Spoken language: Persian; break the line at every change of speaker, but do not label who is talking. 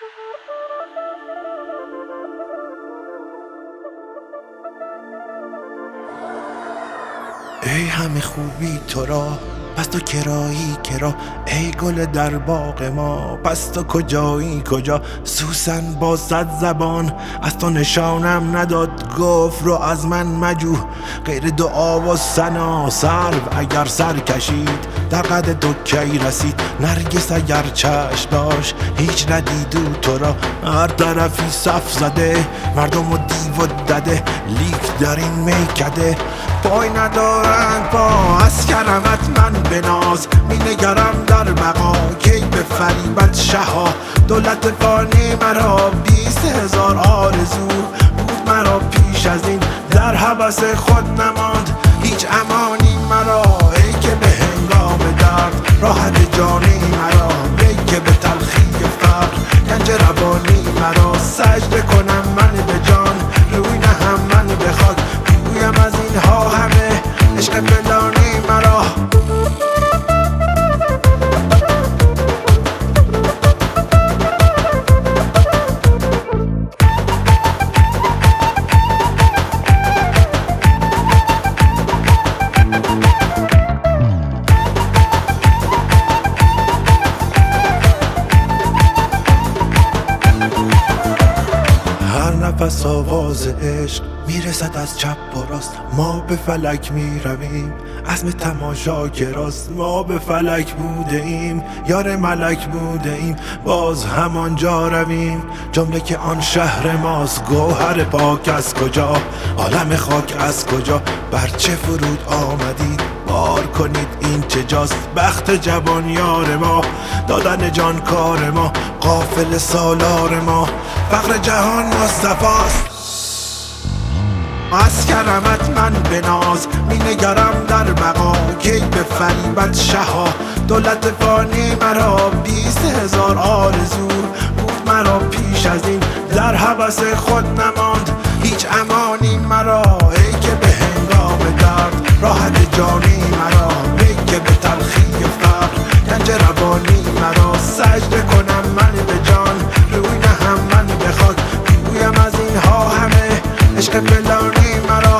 ای همه خوبی تو را پس تو کرایی کرا، ای گل در باغ ما پس تو کجایی کجا. سوسن با 100 زبان از تو نشانم نداد، گفت رو از من مجو غیر دعا و ثنا. سرو اگر سر کشید در قد تو کی رسید، نرگس اگر چشم داشت هیچ ندیدو تو را. هر طرفی صف زده مردم و دیو و دده، لیک در این میکده پای ندارند پا. از کرمت من بناز می نگرم در بقا، کی به فریبت شها. دولت فانی مرا 20,000 آرزو بود مرا پیش از این، در هوس خود نماند هیچ امانی مرا. ای که به هنگام درد راحت جانی مرا، ای که به تلخی فقر گنج روانی مرا. سجده کنم من به جان روی نهم من به خاک، گویم از اینها همه عشق فلانی مرا. نفس آواز عشق میرسد از چپ و راست، ما به فلک میرویم عزم تماشا گراست. ما به فلک بوده ایم یار ملک بوده ایم، باز همانجا رویم جمله که آن شهر ماست. گوهر پاک از کجا عالم خاک از کجا، بر چه فرود آمدید بار کنید این چه جاست. بخت جوان یار ما دادن جان کار ما، قافل سالار ما فقر جهان مصطفاست. از کرمت من بناز می نگرم در بقا، کی به فریبت شها. دولت فانی مرا 20,000 آرزو بود مرا پیش از این، در هوس خود نماند هیچ امانی مرا. ای که به هنگام درد راحت جانی مرا، ای که به تلخی فقر گنج روانی مرا. سجده کنم من به جان روی نهم من به خاک، گویم از اینها همه عشق فلانی مرا.